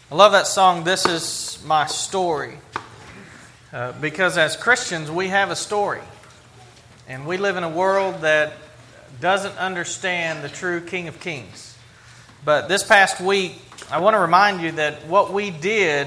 I love that song, This Is My Story, because as Christians, we have a story. And we live in a world that doesn't understand the true King of Kings. But this past week, I want to remind you that what we did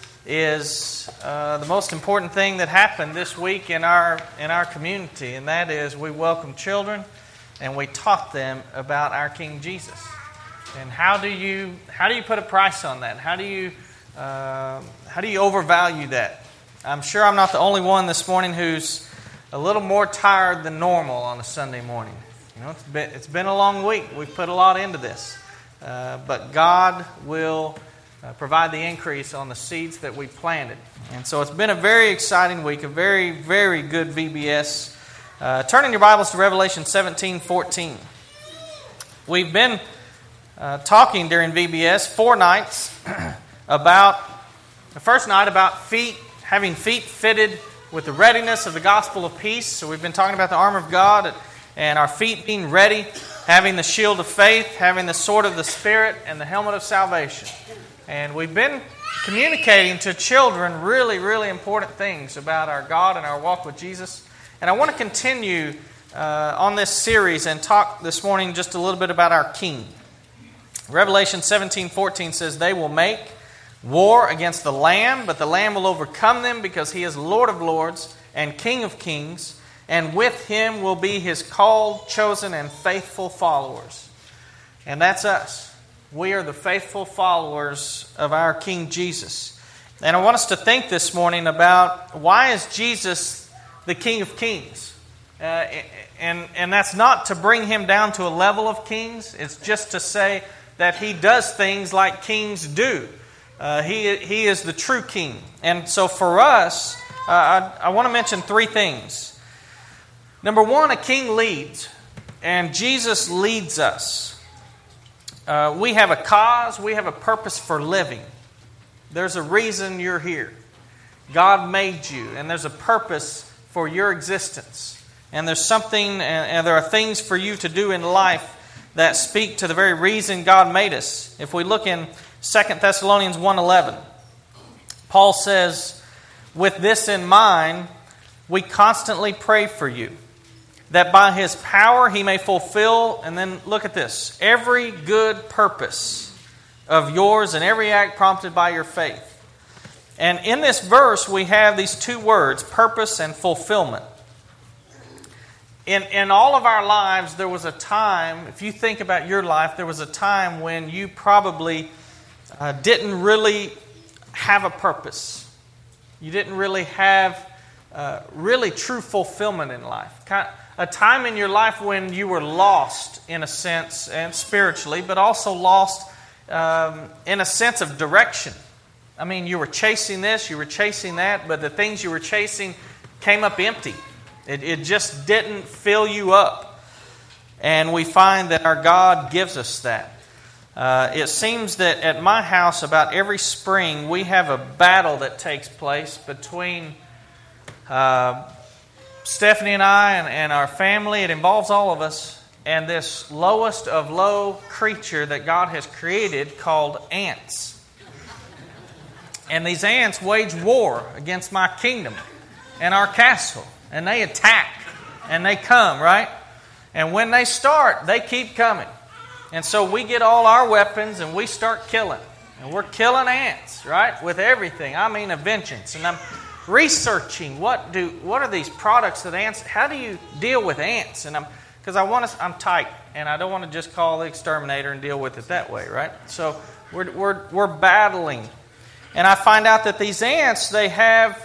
is the most important thing that happened this week in our community, and that is we welcomed children and we taught them about our King Jesus. And how do you put a price on that? How do you overvalue that? I'm sure I'm not the only one this morning who's a little more tired than normal on a Sunday morning. You know, it's been a long week. We've put a lot into this, but God will provide the increase on the seeds that we planted. And so it's been a very exciting week, a very, very good VBS. Turn in your Bibles to Revelation 17:14. We've been talking during VBS 4 nights about the first night about having feet fitted with the readiness of the gospel of peace. So we've been talking about the armor of God and our feet being ready, having the shield of faith, having the sword of the Spirit, and the helmet of salvation. And we've been communicating to children really, really important things about our God and our walk with Jesus. And I want to continue on this series and talk this morning just a little bit about our King. Revelation 17:14 says, "They will make war against the Lamb, but the Lamb will overcome them because He is Lord of lords and King of kings, and with Him will be His called, chosen, and faithful followers." And that's us. We are the faithful followers of our King Jesus. And I want us to think this morning about why is Jesus the King of Kings? And that's not to bring Him down to a level of kings. It's just to say that He does things like kings do. He is the true King. And so for us, I want to mention 3 things. Number 1, a king leads. And Jesus leads us. We have a cause. We have a purpose for living. There's a reason you're here. God made you. And there's a purpose for your existence. And there's something, and there are things for you to do in life that speak to the very reason God made us. If we look in 2 Thessalonians 1:11, Paul says, "With this in mind, we constantly pray for you, that by His power He may fulfill," and then look at this, "every good purpose of yours and every act prompted by your faith." And in this verse, we have these 2 words, purpose and fulfillment. In all of our lives, there was a time, if you think about your life, there was a time when you probably didn't really have a purpose. You didn't really have really true fulfillment in life. A time in your life when you were lost in a sense, and spiritually, but also lost in a sense of direction. I mean, you were chasing this, you were chasing that, but the things you were chasing came up empty. It just didn't fill you up. And we find that our God gives us that. It seems that at my house about every spring we have a battle that takes place between Stephanie and I and our family. It involves all of us. And this lowest of low creature that God has created called ants. And these ants wage war against my kingdom and our castle. And they attack. And they come, right? And when they start, they keep coming. And so we get all our weapons and we start killing. And we're killing ants, right? With everything. I mean, a vengeance. And I'm researching what are these products that ants, how do you deal with ants? And I'm tight. And I don't want to just call the exterminator and deal with it that way, right? So we're battling. And I find out that these ants, they have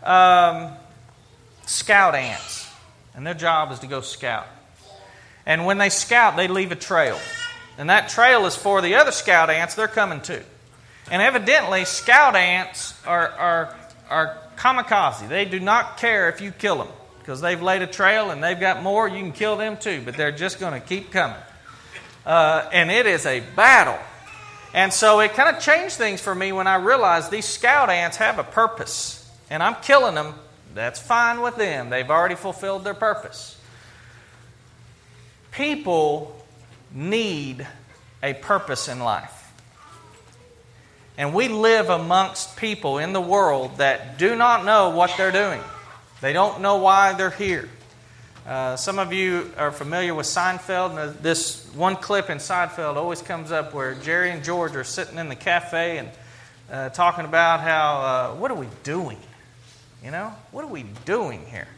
scout ants. And their job is to go scout. And when they scout, they leave a trail. And that trail is for the other scout ants. They're coming too. And evidently, scout ants are kamikaze. They do not care if you kill them. Because they've laid a trail and they've got more. You can kill them too. But they're just going to keep coming. And it is a battle. And so it kind of changed things for me when I realized these scout ants have a purpose. And I'm killing them. That's fine with them. They've already fulfilled their purpose. People need a purpose in life. And we live amongst people in the world that do not know what they're doing. They don't know why they're here. Some of you are familiar with Seinfeld. And this one clip in Seinfeld always comes up where Jerry and George are sitting in the cafe and talking about how, what are we doing? You know, what are we doing here?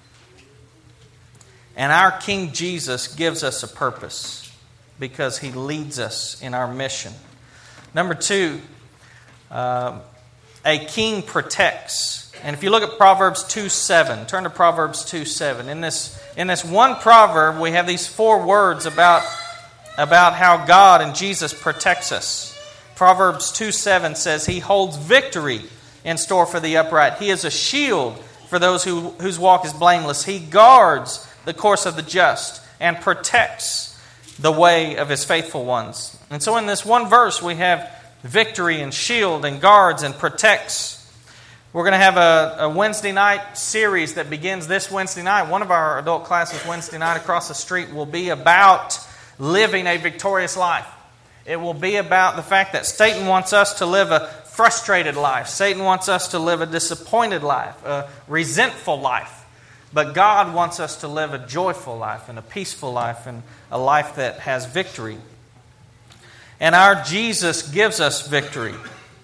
And our King Jesus gives us a purpose because He leads us in our mission. Number 2, a king protects. And if you look at Proverbs 2:7, turn to Proverbs 2:7. In this one proverb, we have these 4 words about how God and Jesus protects us. Proverbs 2:7 says, He holds victory in store for the upright. He is a shield for those whose walk is blameless. He guards the course of the just and protects the way of His faithful ones. And so in this one verse, we have victory and shield and guards and protects. We're going to have a Wednesday night series that begins this Wednesday night. One of our adult classes Wednesday night across the street will be about living a victorious life. It will be about the fact that Satan wants us to live a frustrated life. Satan wants us to live a disappointed life, a resentful life. But God wants us to live a joyful life and a peaceful life and a life that has victory. And our Jesus gives us victory.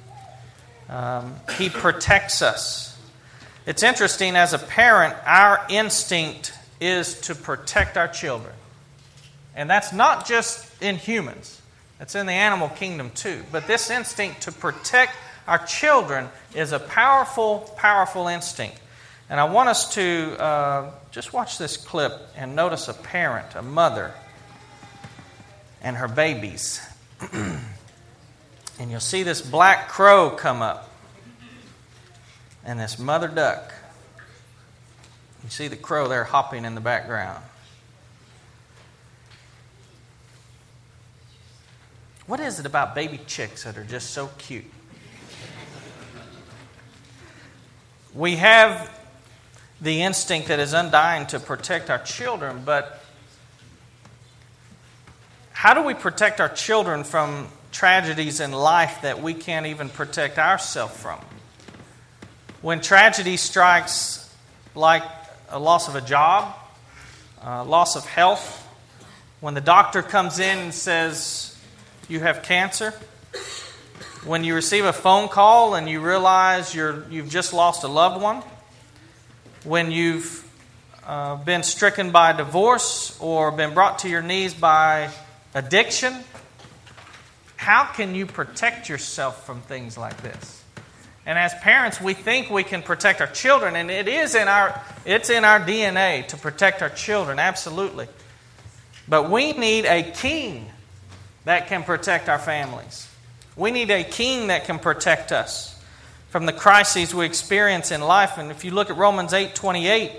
He protects us. It's interesting, as a parent, our instinct is to protect our children. And that's not just in humans. It's in the animal kingdom too. But this instinct to protect our children is a powerful, powerful instinct. And I want us to just watch this clip and notice a parent, a mother, and her babies. And you'll see this black crow come up. And this mother duck. You see the crow there hopping in the background. What is it about baby chicks that are just so cute? We have the instinct that is undying to protect our children, but how do we protect our children from tragedies in life that we can't even protect ourselves from? When tragedy strikes, like a loss of a job, loss of health, when the doctor comes in and says you have cancer, when you receive a phone call and you realize you've just lost a loved one, when you've been stricken by divorce or been brought to your knees by addiction, how can you protect yourself from things like this? And as parents, we think we can protect our children, and it's in our DNA to protect our children, absolutely. But we need a king that can protect our families. We need a king that can protect us from the crises we experience in life. And if you look at Romans 8:28,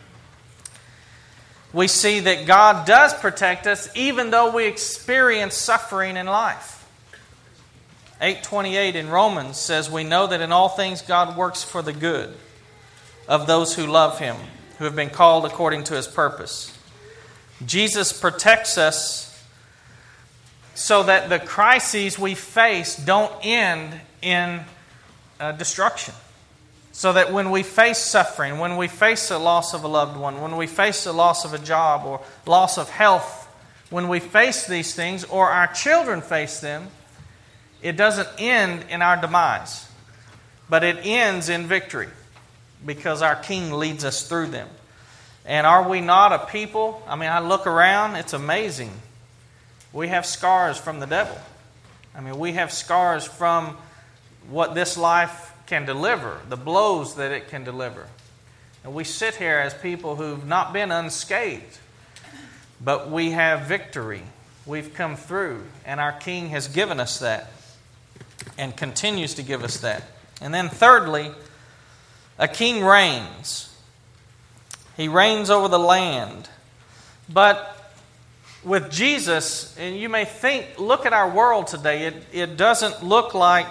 we see that God does protect us even though we experience suffering in life. 8:28 in Romans says, we know that in all things God works for the good of those who love Him, who have been called according to His purpose. Jesus protects us so that the crises we face don't end in destruction. So that when we face suffering, when we face the loss of a loved one, when we face the loss of a job or loss of health, when we face these things or our children face them, it doesn't end in our demise, but it ends in victory because our King leads us through them. And are we not a people? I mean, I look around, it's amazing. We have scars from the devil. I mean, we have scars from what this life can deliver, the blows that it can deliver. And we sit here as people who've not been unscathed, but we have victory. We've come through, and our King has given us that and continues to give us that. And then thirdly, a king reigns. He reigns over the land. But with Jesus, and you may think, look at our world today. It doesn't look like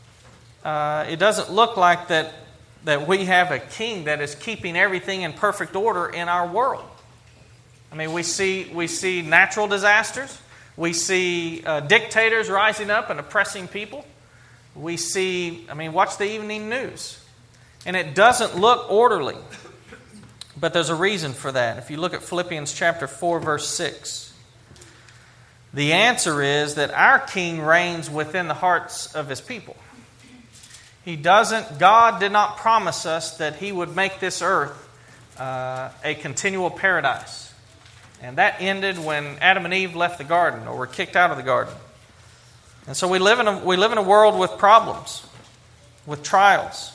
that we have a king that is keeping everything in perfect order in our world. I mean, we see natural disasters. We see dictators rising up and oppressing people. we see, watch the evening news. And it doesn't look orderly. But there's a reason for that. If you look at Philippians chapter 4, verse 6, the answer is that our King reigns within the hearts of His people. God did not promise us that He would make this earth a continual paradise. And that ended when Adam and Eve left the garden or were kicked out of the garden. And so we live in a world with problems, with trials.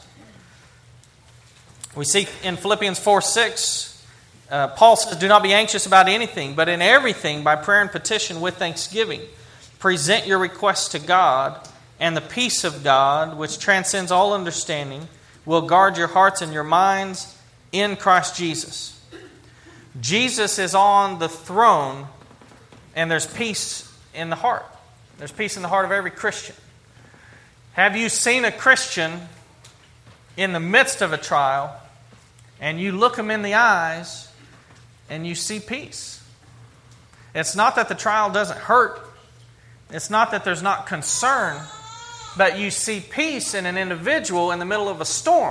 We see in Philippians 4:6, Paul says, "Do not be anxious about anything, but in everything, by prayer and petition with thanksgiving, present your requests to God, and the peace of God, which transcends all understanding, will guard your hearts and your minds in Christ Jesus." Jesus is on the throne, and there's peace in the heart. There's peace in the heart of every Christian. Have you seen a Christian in the midst of a trial, and you look them in the eyes, and you see peace? It's not that the trial doesn't hurt. It's not that there's not concern. But you see peace in an individual in the middle of a storm.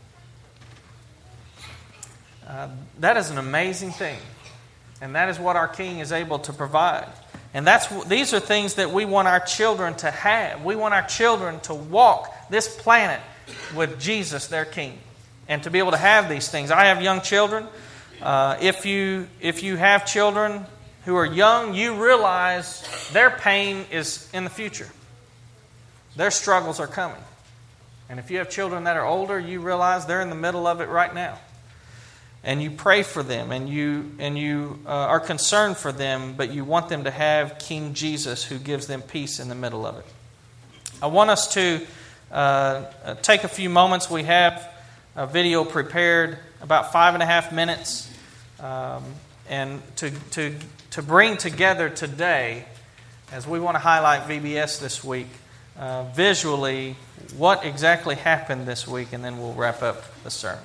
That is an amazing thing. And that is what our King is able to provide. And these are things that we want our children to have. We want our children to walk this planet with Jesus, their King. And to be able to have these things. I have young children. If you have children who are young, you realize their pain is in the future. Their struggles are coming. And if you have children that are older, you realize they're in the middle of it right now. And you pray for them, and you are concerned for them, but you want them to have King Jesus who gives them peace in the middle of it. I want us to take a few moments. We have a video prepared, about 5.5 minutes, and to bring together today, as we want to highlight VBS this week, visually what exactly happened this week, and then we'll wrap up the sermon.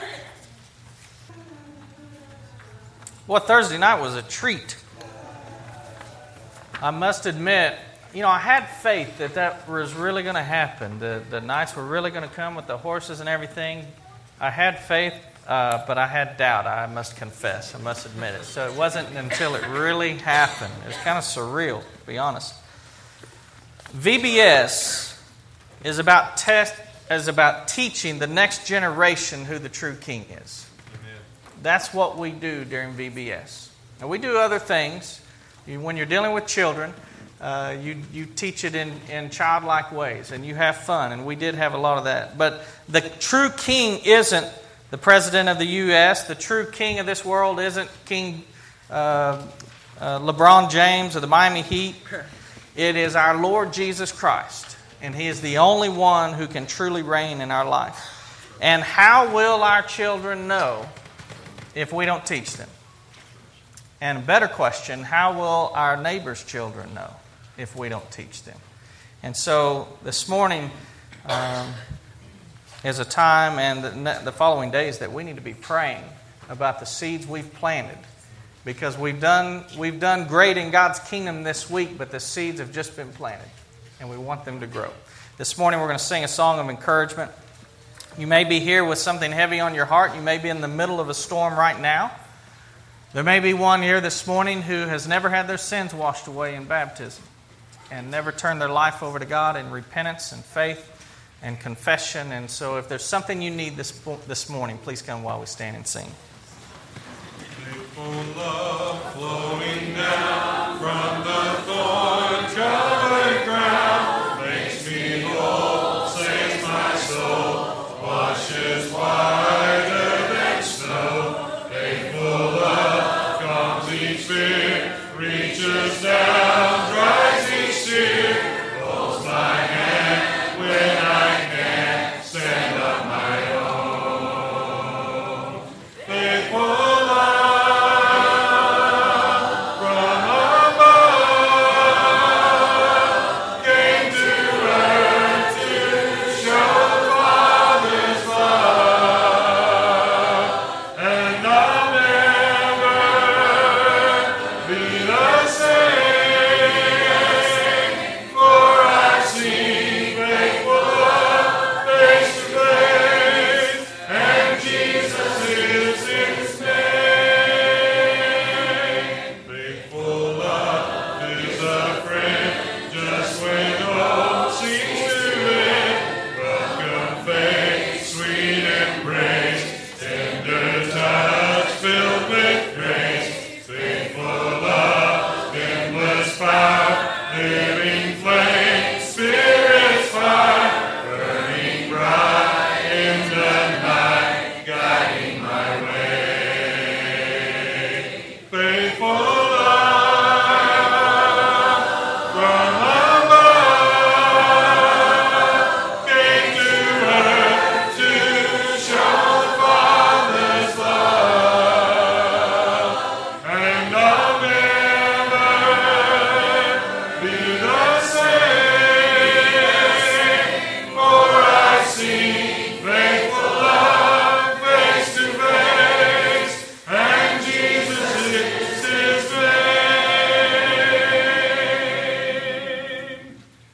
Well, Thursday night was a treat. I must admit, I had faith that was really going to happen. The nights were really going to come with the horses and everything. I had faith, but I had doubt, I must confess. I must admit it. So it wasn't until it really happened. It was kind of surreal, to be honest. VBS is about teaching the next generation who the true King is. That's what we do during VBS. Now, we do other things. When you're dealing with children, you teach it in childlike ways, and you have fun, and we did have a lot of that. But the true King isn't the President of the U.S. The true King of this world isn't King LeBron James or the Miami Heat. It is our Lord Jesus Christ, and He is the only one who can truly reign in our life. And how will our children know if we don't teach them? And a better question, how will our neighbors' children know if we don't teach them? And so this morning is a time, and the following days, that we need to be praying about the seeds we've planted. Because we've done great in God's kingdom this week, but the seeds have just been planted, and we want them to grow. This morning we're going to sing a song of encouragement. You may be here with something heavy on your heart. You may be in the middle of a storm right now. There may be one here this morning who has never had their sins washed away in baptism and never turned their life over to God in repentance and faith and confession. And so if there's something you need this morning, please come while we stand and sing. Faithful love.